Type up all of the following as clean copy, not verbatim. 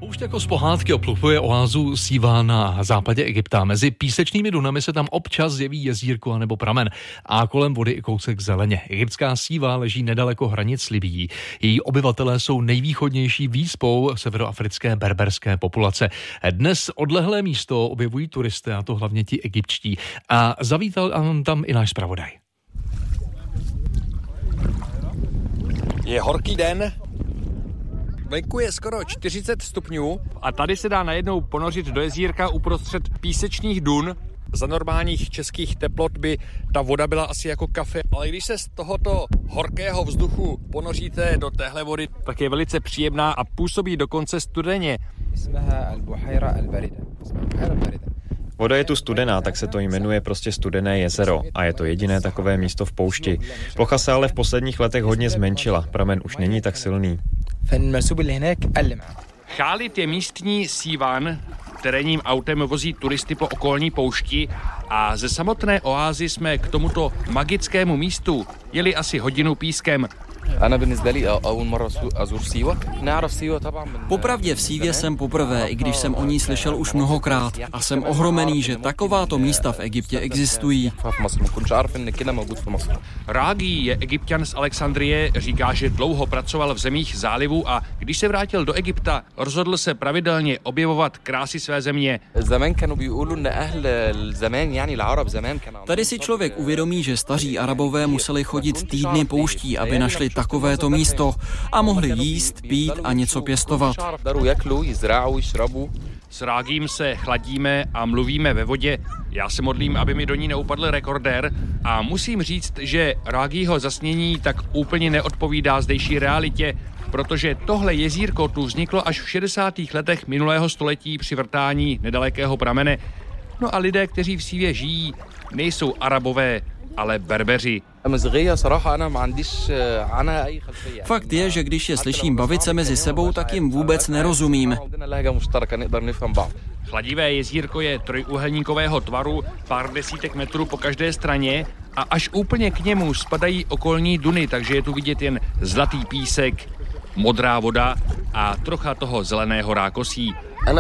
Poušť jako z pohádky obklopuje oázu Síva na západě Egypta. Mezi písečnými dunami se tam občas zjeví jezírko anebo pramen a kolem vody i kousek zeleně. Egyptská Síva leží nedaleko hranic s Libyí. Její obyvatelé jsou nejvýchodnější výspou severoafrické berberské populace. Dnes odlehlé místo objevují turisté, a to hlavně ti egyptští. A zavítal tam i náš zpravodaj. Je horký den. Venku je skoro 40 stupňů a tady se dá najednou ponořit do jezírka uprostřed písečných dun. Za normálních českých teplot by ta voda byla asi jako kafe, ale když se z tohoto horkého vzduchu ponoříte do téhle vody, tak je velice příjemná a působí dokonce studeně. Voda je tu studená, tak se to jmenuje prostě Studené jezero a je to jediné takové místo v poušti. Plocha se ale v posledních letech hodně zmenšila, pramen už není tak silný. Khalid je místní Sívan, terénním autem vozí turisty po okolní poušti a ze samotné oázy jsme k tomuto magickému místu jeli asi hodinu pískem. Popravdě v Sívě jsem poprvé, i když jsem o ní slyšel už mnohokrát a jsem ohromený, že takováto místa v Egyptě existují. Rági je Egypťan z Alexandrie, říká, že dlouho pracoval v zemích zálivu a když se vrátil do Egypta, rozhodl se pravidelně objevovat krásy své země. Tady si člověk uvědomí, že staří Arabové museli chodit týdny pouští, aby našli takovéto místo a mohli jíst, pít a něco pěstovat. S Rágím se chladíme a mluvíme ve vodě. Já se modlím, aby mi do ní neupadl rekordér a musím říct, že Rágího zasnění tak úplně neodpovídá zdejší realitě, protože tohle jezírko tu vzniklo až v 60. letech minulého století při vrtání nedalekého pramene. No a lidé, kteří v Sívě žijí, nejsou Arabové, ale Berbeři. Fakt je, že když je slyším bavit se mezi sebou, tak jim vůbec nerozumím. Chladivé jezírko je trojúhelníkového tvaru, pár desítek metrů po každé straně a až úplně k němu spadají okolní duny, takže je tu vidět jen zlatý písek, modrá voda a trocha toho zeleného rákosí.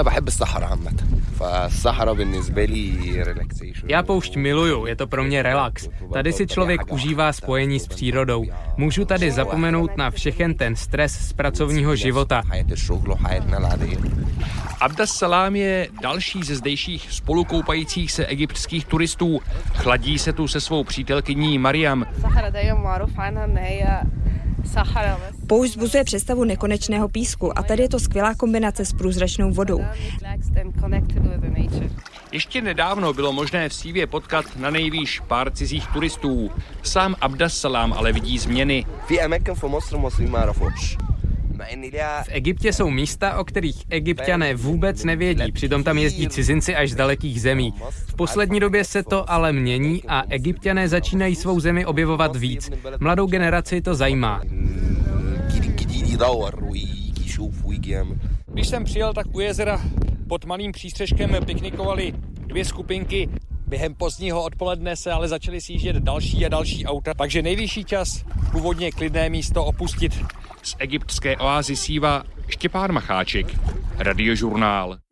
Já poušť miluju, je to pro mě relax. Tady si člověk užívá spojení s přírodou. Můžu tady zapomenout na všechen ten stres z pracovního života. Abdas Salám je další ze zdejších spolukoupajících se egyptských turistů. Chladí se tu se svou přítelkyní Mariam. Poušť vzbuzuje představu nekonečného písku a tady je to skvělá kombinace s průzračnou vodou. Ještě nedávno bylo možné v Sívě potkat na nejvýš pár cizích turistů. Sám Abdas Salám ale vidí změny. V Egyptě jsou místa, o kterých Egypťané vůbec nevědí, přitom tam jezdí cizinci až z dalekých zemí. V poslední době se to ale mění a Egypťané začínají svou zemi objevovat víc. Mladou generaci to zajímá. Když jsem přijel, tak u jezera pod malým přístřeškem piknikovali dvě skupinky. Během pozdního odpoledne se ale začaly sjíždět další a další auta, takže nejvyšší čas původně klidné místo opustit. Z egyptské oázy Síva Štěpán Macháček, Radiožurnál.